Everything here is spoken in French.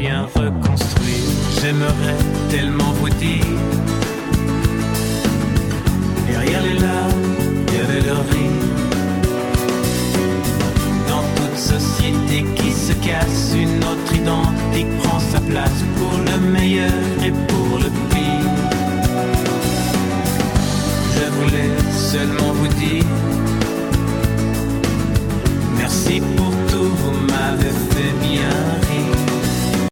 rien reconstruire. J'aimerais tellement vous dire, derrière les larmes, il y avait le rire. Dans toute société qui se casse, une autre identique prend sa place, pour le meilleur et pour le pire. Je voulais seulement vous dire